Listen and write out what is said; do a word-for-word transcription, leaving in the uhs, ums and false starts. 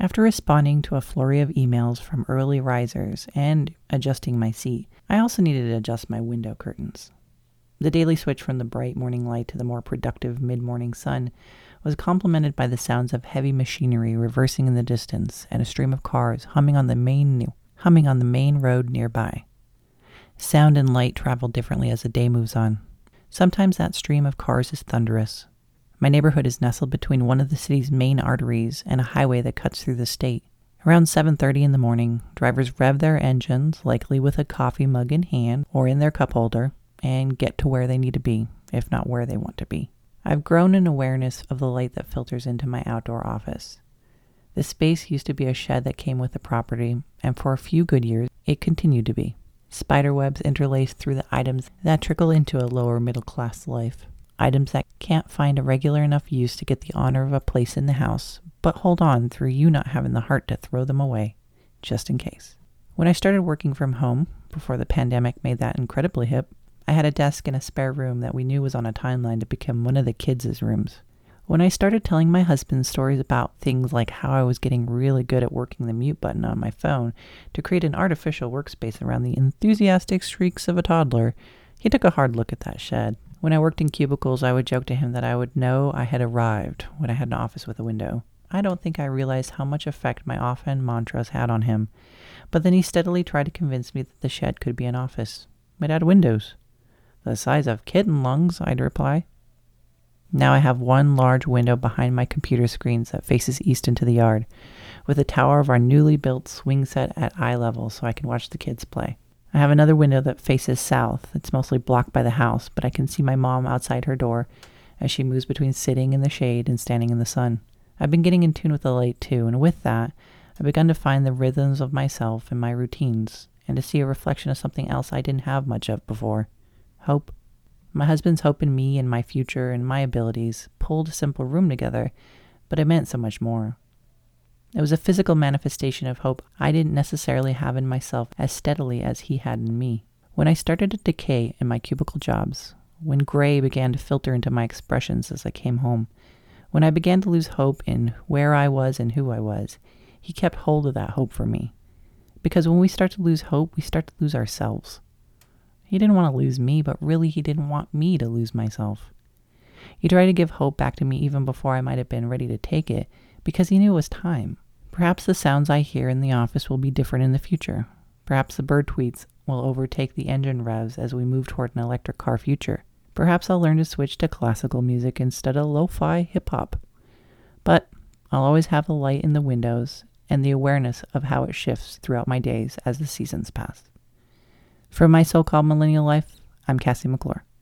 After responding to a flurry of emails from early risers and adjusting my seat, I also needed to adjust my window curtains. The daily switch from the bright morning light to the more productive mid-morning sun was complemented by the sounds of heavy machinery reversing in the distance and a stream of cars humming on the main humming on the main road nearby. Sound and light travel differently as the day moves on. Sometimes that stream of cars is thunderous. My neighborhood is nestled between one of the city's main arteries and a highway that cuts through the state. Around seven thirty in the morning, drivers rev their engines, likely with a coffee mug in hand or in their cup holder, and get to where they need to be, if not where they want to be. I've grown in awareness of the light that filters into my outdoor office. This space used to be a shed that came with the property, and for a few good years, it continued to be. Spiderwebs interlaced through the items that trickle into a lower middle-class life. Items that can't find a regular enough use to get the honor of a place in the house, but hold on through you not having the heart to throw them away, just in case. When I started working from home, before the pandemic made that incredibly hip, I had a desk in a spare room that we knew was on a timeline to become one of the kids' rooms. When I started telling my husband stories about things like how I was getting really good at working the mute button on my phone to create an artificial workspace around the enthusiastic shrieks of a toddler, he took a hard look at that shed. When I worked in cubicles, I would joke to him that I would know I had arrived when I had an office with a window. I don't think I realized how much effect my offhand mantras had on him, but then he steadily tried to convince me that the shed could be an office. It had windows. The size of kitten lungs, I'd reply. Now I have one large window behind my computer screens that faces east into the yard, with a tower of our newly built swing set at eye level so I can watch the kids play. I have another window that faces south. It's mostly blocked by the house, but I can see my mom outside her door as she moves between sitting in the shade and standing in the sun. I've been getting in tune with the light too, and with that, I've begun to find the rhythms of myself and my routines, and to see a reflection of something else I didn't have much of before. Hope. My husband's hope in me and my future and my abilities pulled a simple room together, but it meant so much more. It was a physical manifestation of hope I didn't necessarily have in myself as steadily as he had in me. When I started to decay in my cubicle jobs, when gray began to filter into my expressions as I came home, when I began to lose hope in where I was and who I was, he kept hold of that hope for me. Because when we start to lose hope, we start to lose ourselves. He didn't want to lose me, but really he didn't want me to lose myself. He tried to give hope back to me even before I might have been ready to take it, because he knew it was time. Perhaps the sounds I hear in the office will be different in the future. Perhaps the bird tweets will overtake the engine revs as we move toward an electric car future. Perhaps I'll learn to switch to classical music instead of lo-fi hip-hop. But I'll always have the light in the windows and the awareness of how it shifts throughout my days as the seasons pass. For my so-called millennial life, I'm Cassie McClure.